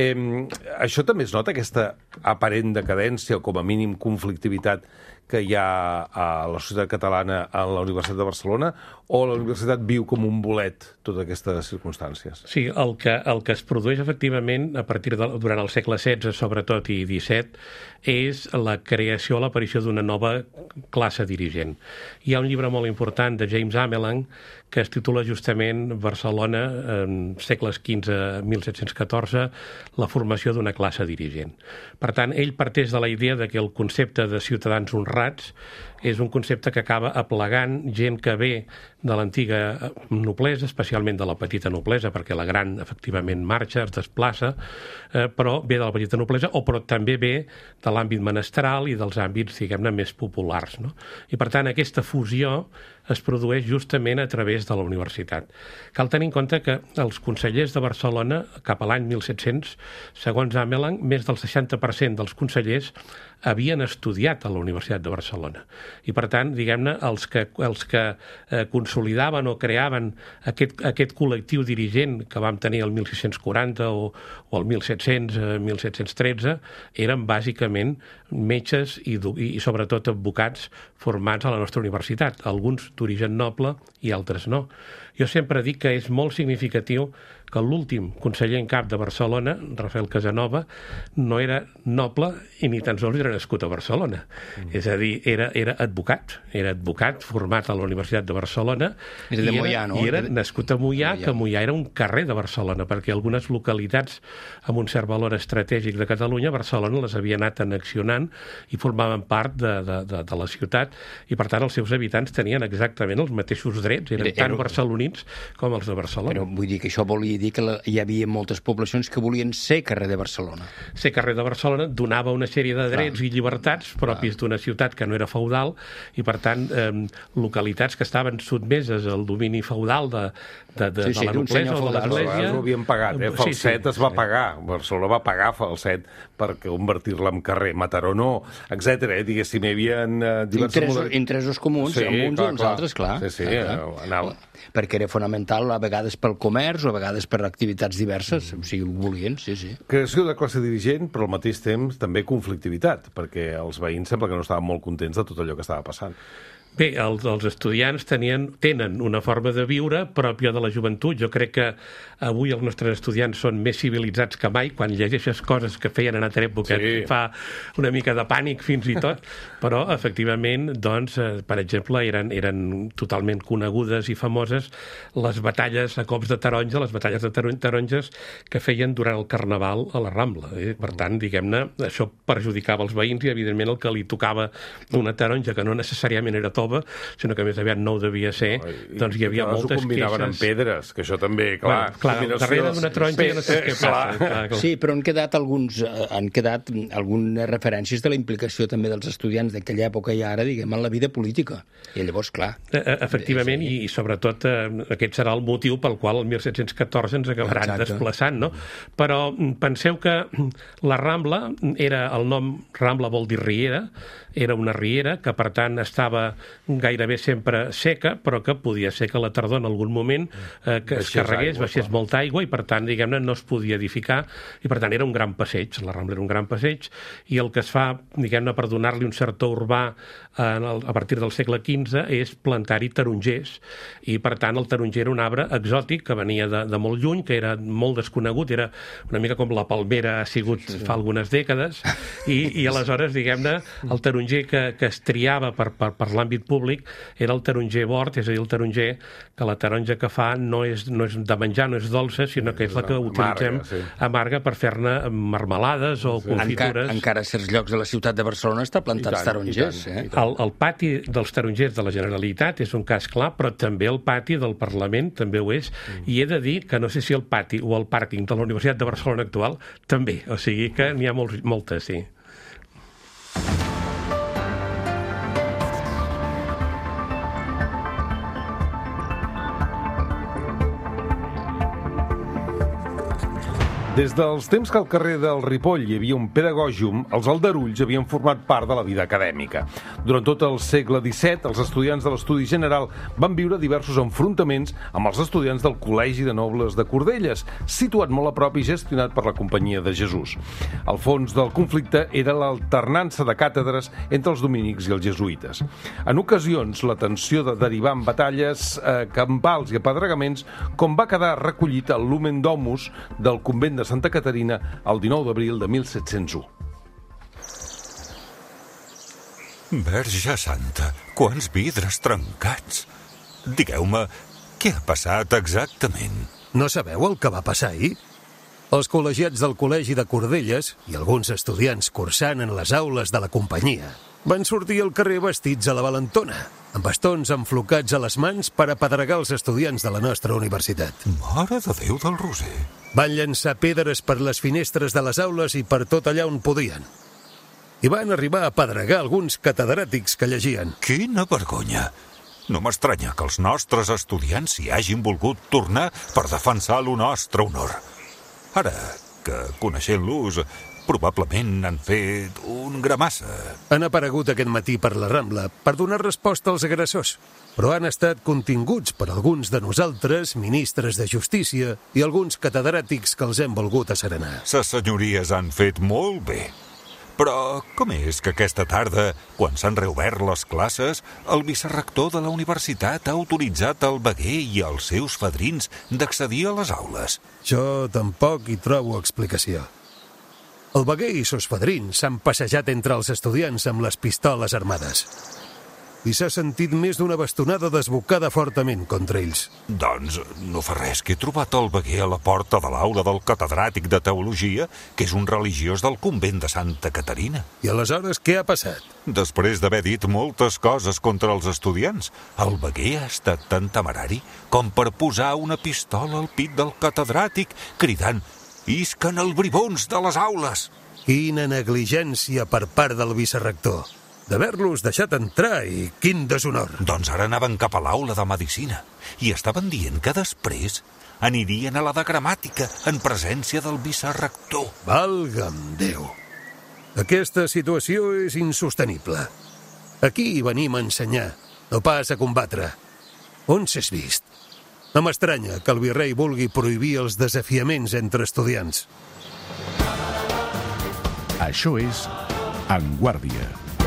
Això també es nota, aquesta aparent decadència o com a mínim conflictivitat que hi ha a la societat catalana a la Universitat de Barcelona, o la universitat viu com un bolet totes aquestes circumstàncies? Sí, el que es produeix efectivament a partir durant el segle XVI, sobretot, i XVII, és la creació, l'aparició d'una nova classe dirigent. Hi ha un llibre molt important de James Amelang que es titula justament Barcelona, en segles XV-1714, la formació d'una classe dirigent. Per tant, ell parteix de la idea de que el concepte de ciutadans honrats és un concepte que acaba aplegant gent que ve de l'antiga noblesa, especialment de la petita noblesa, perquè la gran, efectivament, marxa, es desplaça, però ve de la petita noblesa, però també ve de l'àmbit menestral i dels àmbits, diguem-ne, més populars, no? I, per tant, aquesta fusió es produeix justament a través de la universitat. Cal tenir en compte que els consellers de Barcelona, cap a l'any 1700, segons Amelang, més del 60% dels consellers havien estudiat a la Universitat de Barcelona. I, per tant, diguem-ne, els que consolidaven o creaven aquest col·lectiu dirigent que vam tenir el 1640 o el 1700, 1713, eren bàsicament metges i sobretot advocats formats a la nostra universitat, alguns d'origen noble i altres no. Jo sempre dic que és molt significatiu que l'últim conseller en cap de Barcelona, Rafael Casanova, no era noble i ni tan sols era nascut a Barcelona. És a dir, era advocat format a la Universitat de Barcelona i era nascut a Moià, que Moià era un carrer de Barcelona, perquè algunes localitats amb un cert valor estratègic de Catalunya, Barcelona les havia anat annexionant i formaven part de la ciutat, i per tant els seus habitants tenien exactament els mateixos drets, eren tan barcelonins com els de Barcelona. Però vull dir que això volia dir que hi havia moltes poblacions que volien ser carrer de Barcelona. Ser carrer de Barcelona donava una sèrie de drets i llibertats propis d'una ciutat que no era feudal i, per tant, localitats que estaven sotmeses al domini feudal de la noblesa o de l'Església. Ho havien pagat, Falset es va pagar. Barcelona va pagar Falset per convertir-la en carrer. Mataró no, etc. Diguéssim, hi havia interessos comuns, amb uns i els altres, clar. Sí, anava. Perquè era fonamental a vegades pel comerç o a vegades per activitats diverses, o sigui, ho volien, sí. Creació de classe dirigent, però al mateix temps també conflictivitat, perquè els veïns sembla que no estaven molt contents de tot allò que estava passant. Bé, els estudiants tenen una forma de viure pròpia de la joventut. Jo crec que avui els nostres estudiants són més civilitzats que mai. Quan llegeixes coses que feien en altra època et fa una mica de pànic fins i tot, però efectivament, doncs, per exemple, eren totalment conegudes i famoses les batalles a cops de taronja, les batalles de taronges que feien durant el Carnaval a la Rambla. Per tant, diguem-ne, això perjudicava els veïns i, evidentment, el que li tocava una taronja que no necessàriament era sinó que més aviat no ho devia ser, doncs hi havia moltes queixes. Ho combinaven amb pedres, que això també, clar... Darrere d'una taronja no sé què passa. Sí, però han quedat algunes referències de la implicació també dels estudiants d'aquella època i ara, diguem, en la vida política. I llavors, clar... Efectivament, i sobretot aquest serà el motiu pel qual el 1714 ens acabaran desplaçant, no? Però penseu que la Rambla era... El nom Rambla vol dir riera, era una riera que, per tant, estava gairebé sempre seca, però que podia ser que a la tardor en algun moment que es carregués, baixés molta aigua i, per tant, diguem-ne, no es podia edificar i, per tant, era un gran passeig. La Rambla era un gran passeig i el que es fa, diguem-ne, per donar-li un cert to urbà a partir del segle XV és plantar-hi tarongers i, per tant, el taronger era un arbre exòtic que venia de molt lluny, que era molt desconegut, era una mica com la palmera ha sigut fa algunes dècades i aleshores, diguem-ne, el taronger que es triava per l'àmbit públic era el taronger bord, és a dir, el taronger que la taronja que fa no és de menjar, no és dolça, sinó que és la que utilitzem amarga per fer-ne marmelades o confitures. Encara a certs llocs de la ciutat de Barcelona està plantats tarongers. El pati dels tarongers de la Generalitat és un cas clar, però també el pati del Parlament també ho és, i he de dir que no sé si el pati o el pàrquing de la Universitat de Barcelona actual també, o sigui que n'hi ha moltes, sí. Des dels temps que al carrer del Ripoll hi havia un pedagògium, els aldarulls havien format part de la vida acadèmica. Durant tot el segle XVII, els estudiants de l'Estudi General van viure diversos enfrontaments amb els estudiants del Col·legi de Nobles de Cordelles, situat molt a prop i gestionat per la Companyia de Jesús. El fons del conflicte era l'alternança de càtedres entre els dominics i els jesuïtes. En ocasions, la tensió de derivar en batalles campals i apedregaments, com va quedar recollit al Lumen Domus del convent de Santa Caterina el 19 d'abril de 1701. Verge Santa, quants vidres trencats! Digueu-me, què ha passat exactament? No sabeu el que va passar ahir? Els col·legiats del Col·legi de Cordelles i alguns estudiants cursant en les aules de la companyia van sortir al carrer vestits a la valentona, amb bastons enflocats a les mans per apedregar els estudiants de la nostra universitat. Mare de Déu del Roser! Van llançar pedres per les finestres de les aules i per tot allà on podien. I van arribar a apedregar alguns catedràtics que llegien. Quina vergonya! No m'estranya que els nostres estudiants s'hi hagin volgut tornar per defensar el nostre honor. Ara que, coneixent-los, probablement han fet un gramassa. Han aparegut aquest matí per la Rambla per donar resposta als agressors, però han estat continguts per alguns de nosaltres, ministres de Justícia i alguns catedràtics que els hem volgut asserenar. Ses senyories han fet molt bé. Però com és que aquesta tarda, quan s'han reobert les classes, el vicerrector de la universitat ha autoritzat el veguer i els seus fadrins d'accedir a les aules? Jo tampoc hi trobo explicació. El veguer i sos fadrins s'han passejat entre els estudiants amb les pistoles armades. I s'ha sentit més d'una bastonada desbocada fortament contra ells. Doncs no fa res que he trobat el veguer a la porta de l'aula del catedràtic de teologia, que és un religiós del convent de Santa Caterina. I aleshores què ha passat? Després d'haver dit moltes coses contra els estudiants, el veguer ha estat tan temerari com per posar una pistola al pit del catedràtic, cridant «Isquen els bribons de les aules!». Quina negligència per part del vicerrector. D'haver-los deixat entrar i quin deshonor. Doncs ara anaven cap a l'aula de medicina i estaven dient que després anirien a la de gramàtica en presència del vicerrector. Valga'm Déu. Aquesta situació és insostenible. Aquí venim a ensenyar, no pas a combatre. On s'has vist? No m'estranya que el virrei vulgui prohibir els desafiaments entre estudiants. Això és En Guàrdia.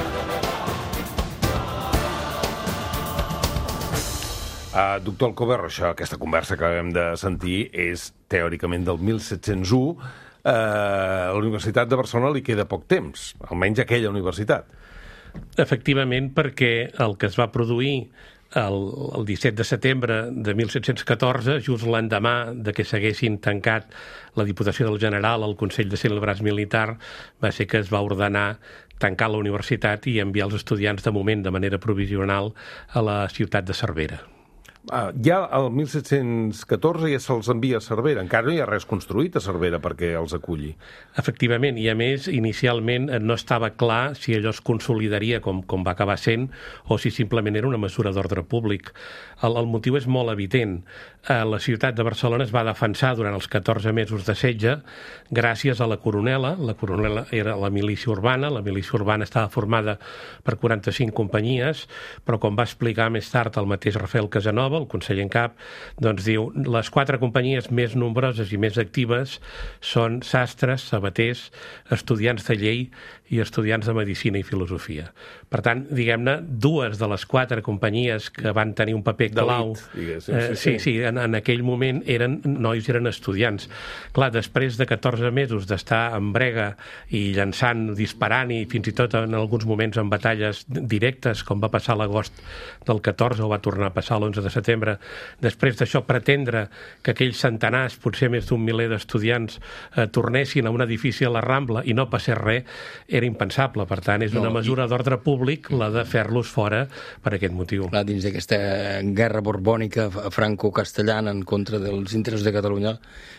Doctor Alcover, aquesta conversa que acabem de sentir és teòricament del 1701. A la Universitat de Barcelona li queda poc temps, almenys aquella universitat. Efectivament, perquè el que es va produir el 17 de setembre de 1714, just l'endemà de que s'haguessin tancat la Diputació del General, el Consell de Cent el Braç Militar, va ser que es va ordenar tancar la universitat i enviar els estudiants de moment, de manera provisional, a la ciutat de Cervera. Ja el 1714 ja se'ls envia a Cervera. Encara no hi ha res construït a Cervera perquè els aculli. Efectivament, i a més, inicialment no estava clar si allò es consolidaria com va acabar sent o si simplement era una mesura d'ordre públic. El motiu és molt evident. La ciutat de Barcelona es va defensar durant els 14 mesos de setge gràcies a la Coronela. La Coronela era la milícia urbana. La milícia urbana estava formada per 45 companyies, però com va explicar més tard el mateix Rafael Casanova, el conseller en cap, doncs diu, les 4 companyies més nombroses i més actives són sastres, sabaters, estudiants de llei i estudiants de medicina i filosofia. Per tant, diguem-ne, 2 de les 4 companyies que van tenir un paper clau... Sí, en aquell moment eren estudiants. Clar, després de 14 mesos d'estar en brega i llançant, disparant i fins i tot en alguns moments en batalles directes, com va passar a l'agost del 14 o va tornar a passar l'11 de setembre, després d'això pretendre que aquells centenars, potser més d'un miler d'estudiants, tornessin a un edifici a la Rambla i no passés res, era impensable. Per tant, és una mesura d'ordre públic la de fer-los fora per aquest motiu. Clar, dins d'aquesta guerra borbònica franco-castellana en contra dels interessos de Catalunya,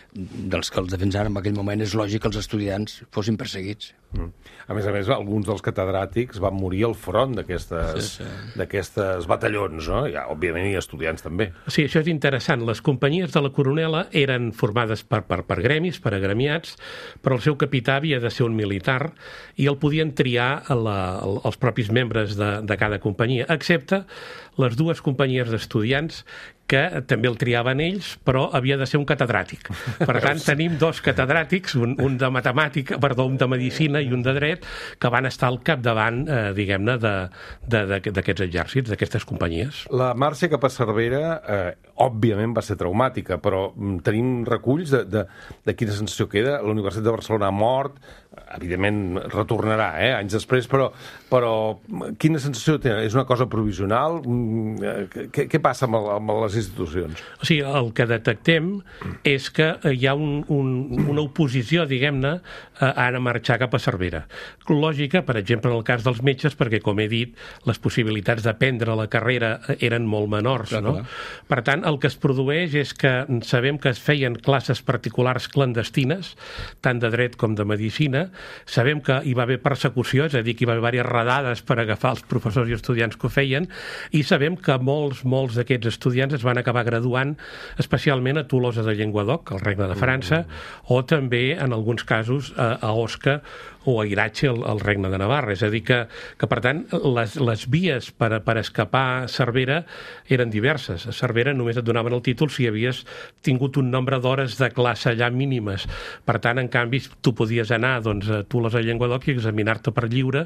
dels que els defensaven en aquell moment, és lògic que els estudiants fossin perseguits. A més, alguns dels catedràtics van morir al front d'aquestes batallons, no? Ja, òbviament, i estudiants també. Sí, això és interessant. Les companyies de la Coronela eren formades per gremis, per agremiats, però el seu capità havia de ser un militar i el podien triar els propis membres de cada companyia, excepte les dues companyies d'estudiants que també el triaven ells, però havia de ser un catedràtic. Per tant, tenim dos catedràtics, un de medicina i un de dret, que van estar al capdavant, diguem-ne, d'aquests exèrcits, d'aquestes companyies. La marxa cap a Cervera, òbviament, va ser traumàtica, però tenim reculls de quina sensació queda. La Universitat de Barcelona ha mort, evidentment retornarà, anys després, però quina sensació té? És una cosa provisional? Què passa amb les institucions? O sigui, el que detectem és que hi ha una oposició, diguem-ne, a marxar cap a Cervera. Lògica, per exemple, en el cas dels metges, perquè, com he dit, les possibilitats d'aprendre la carrera eren molt menors, no? Per tant, el que es produeix és que sabem que es feien classes particulars clandestines, tant de dret com de medicina. Sabem que hi va haver persecució, és a dir, que hi va haver diverses redades per agafar els professors i estudiants que ho feien, i sabem que molts d'aquests estudiants es van acabar graduant especialment a Tolosa de Llenguadoc, al Regne de França, o també, en alguns casos, a Osca o a Irache, al Regne de Navarra. És a dir, que per tant, les vies per escapar a Cervera eren diverses. A Cervera només et donaven el títol si havies tingut un nombre d'hores de classe allà mínimes. Per tant, en canvi, tu podies anar a Tolosa de Llenguadoc i examinar-te per lliure,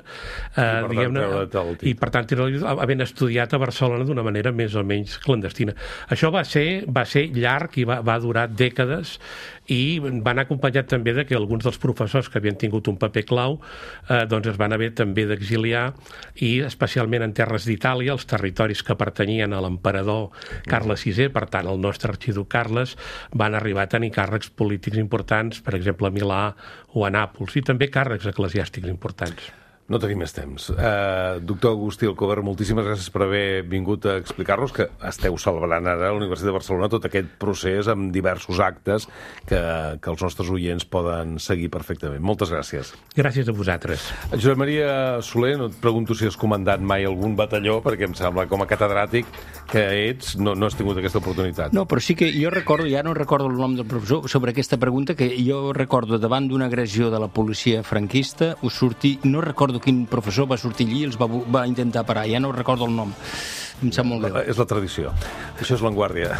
i per tant, havent estudiat a Barcelona d'una manera més o menys clandestina. Això va ser llarg i va durar dècades, i van acompanyat també de que alguns dels professors que havien tingut un paper clau es van haver també d'exiliar, i especialment en terres d'Itàlia, els territoris que pertanyien a l'emperador Carles VI, per tant el nostre arxiduc Carles, van arribar a tenir càrrecs polítics importants, per exemple a Milà o a Nàpols, i també càrrecs eclesiàstics importants. No tenim més temps. Doctor Agustí Alcover, moltíssimes gràcies per haver vingut a explicar-nos que esteu celebrant ara a la Universitat de Barcelona tot aquest procés amb diversos actes que els nostres oients poden seguir perfectament. Moltes gràcies. Gràcies a vosaltres. Josep Maria Soler, no et pregunto si has comandat mai algun batalló, perquè em sembla com a catedràtic que ets, no has tingut aquesta oportunitat. No, però sí que jo recordo, ja no recordo el nom del professor, sobre aquesta pregunta, que jo recordo davant d'una agressió de la policia franquista, no recordo quin professor va sortir allí i els va intentar parar. Ja no recordo el nom. Em sap molt greu. És la tradició. Això és L'Enguàrdia.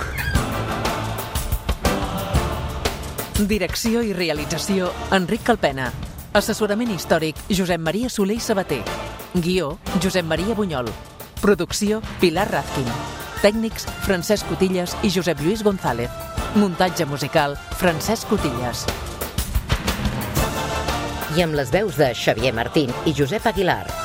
Direcció i realització, Enric Calpena. Assessorament històric, Josep Maria Soler i Sabater. Guió, Josep Maria Bunyol. Producció, Pilar Razkin. Tècnics, Francesc Cotillas i Josep Lluís González. Muntatge musical, Francesc Cotillas. I amb les veus de Xavier Martín i Josep Aguilar.